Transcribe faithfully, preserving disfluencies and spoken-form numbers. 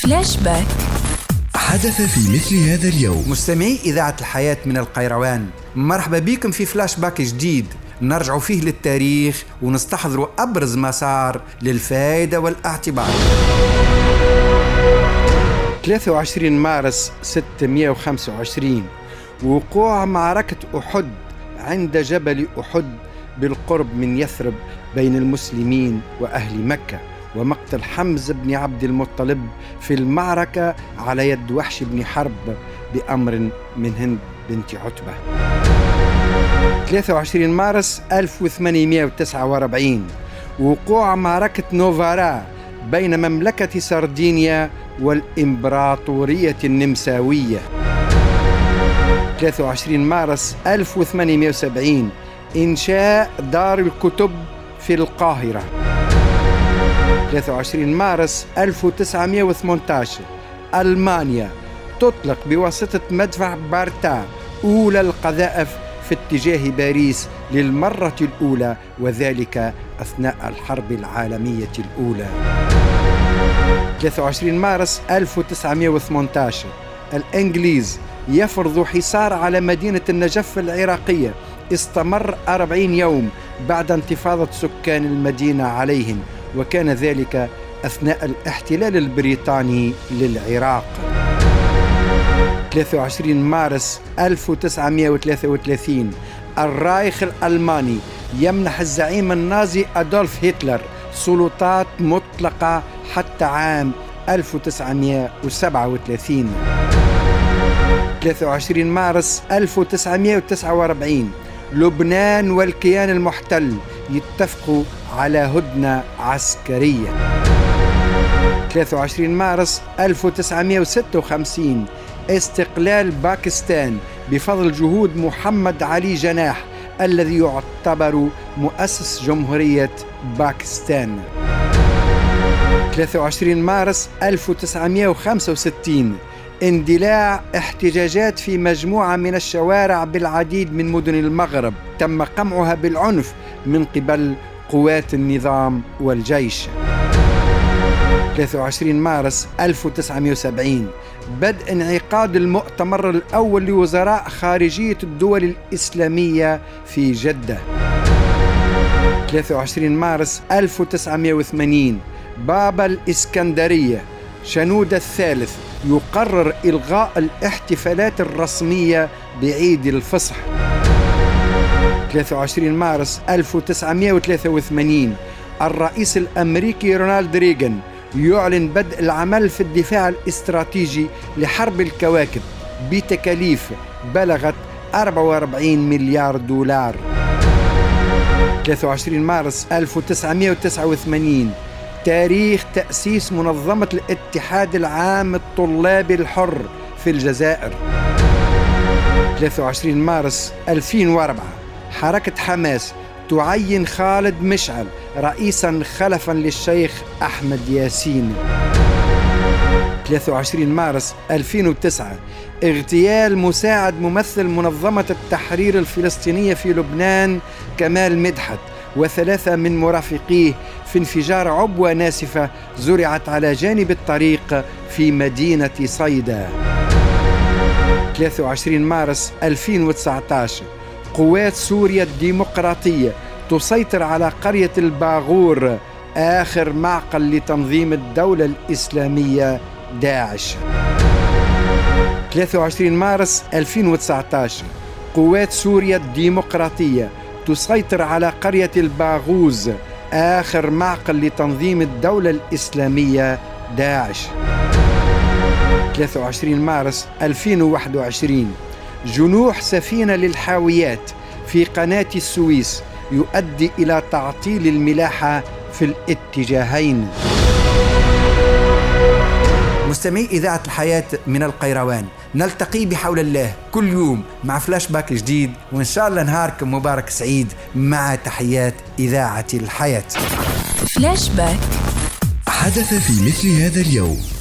فلاش باك. حدث في مثل هذا اليوم. مستمعي إذاعة الحياة من القيروان، مرحبا بكم في فلاش باك جديد نرجع فيه للتاريخ ونستحضر أبرز مسار للفائدة والاعتبار. ثلاثة وعشرين مارس ستمائة وخمسة وعشرين، وقوع معركة أحد عند جبل أحد بالقرب من يثرب بين المسلمين وأهل مكة، ومقتل حمزة بن عبد المطلب في المعركة على يد وحش بن حرب بأمر من هند بنت عتبة. ثلاثة وعشرين مارس ألف وثمانمائة وتسعة وأربعين، وقوع معركة نوفارا بين مملكة سردينيا والإمبراطورية النمساوية. ثلاثة وعشرين مارس ألف وثمانمائة وسبعين، إنشاء دار الكتب في القاهرة. ثلاثة وعشرين مارس ألف وتسعمائة وثمانية عشر، ألمانيا تطلق بواسطة مدفع بارتا أولى القذائف في اتجاه باريس للمرة الأولى، وذلك أثناء الحرب العالمية الأولى. ثلاثة وعشرين مارس ألف وتسعمائة وثمانية عشر، الإنجليز يفرض حصار على مدينة النجف العراقية استمر أربعين يوم بعد انتفاضة سكان المدينة عليهم، وكان ذلك أثناء الاحتلال البريطاني للعراق. ثلاثة وعشرين مارس ألف وتسعمائة وثلاثة وثلاثين، الرايخ الألماني يمنح الزعيم النازي أدولف هتلر سلطات مطلقة حتى عام ألف وتسعمائة وسبعة وثلاثين. ثلاثة وعشرين مارس ألف وتسعمائة وتسعة وأربعين، لبنان والكيان المحتل يتفقوا على هدنة عسكرية. ثلاثة وعشرين مارس ألف وتسعمائة وستة وخمسين، استقلال باكستان بفضل جهود محمد علي جناح الذي يعتبر مؤسس جمهورية باكستان. ثلاثة وعشرين مارس ألف وتسعمائة وخمسة وستين، اندلاع احتجاجات في مجموعة من الشوارع بالعديد من مدن المغرب تم قمعها بالعنف من قبل قوات النظام والجيش. ثلاثة وعشرين مارس ألف وتسعمائة وسبعين، بدء انعقاد المؤتمر الأول لوزراء خارجية الدول الإسلامية في جدة. ثلاثة وعشرين مارس ألف وتسعمائة وثمانين، بابا الإسكندرية شنودة الثالث يقرر إلغاء الاحتفالات الرسمية بعيد الفصح. ثلاثة وعشرين مارس ألف وتسعمائة وثلاثة وثمانين، الرئيس الأمريكي رونالد ريغان يعلن بدء العمل في الدفاع الاستراتيجي لحرب الكواكب بتكاليف بلغت أربعة وأربعين مليار دولار. ثلاثة وعشرين مارس ألف وتسعمائة وتسعة وثمانين، تاريخ تأسيس منظمة الاتحاد العام الطلابي الحر في الجزائر. ثلاثة وعشرين مارس ألفين وأربعة، حركة حماس تعين خالد مشعل رئيسا خلفا للشيخ أحمد ياسين. ثلاثة وعشرين مارس ألفين وتسعة، اغتيال مساعد ممثل منظمة التحرير الفلسطينية في لبنان كمال مدحت وثلاثة من مرافقيه في انفجار عبوة ناسفة زرعت على جانب الطريق في مدينة صيدا. ثلاثة وعشرين مارس ألفين وتسعة عشر، قوات سوريا الديمقراطية تسيطر على قرية الباغور آخر معقل لتنظيم الدولة الإسلامية داعش. ثلاثة وعشرين مارس ألفين وتسعة عشر، قوات سوريا الديمقراطية تسيطر على قرية الباغوز آخر معقل لتنظيم الدولة الإسلامية داعش. ثلاثة وعشرين مارس ألفين وواحد وعشرين، جنوح سفينة للحاويات في قناة السويس يؤدي إلى تعطيل الملاحة في الاتجاهين. مستمعي إذاعة الحياة من القيروان، نلتقي بحول الله كل يوم مع فلاش باك جديد، وإن شاء الله نهاركم مبارك سعيد مع تحيات إذاعة الحياة. فلاش باك. حدث في مثل هذا اليوم.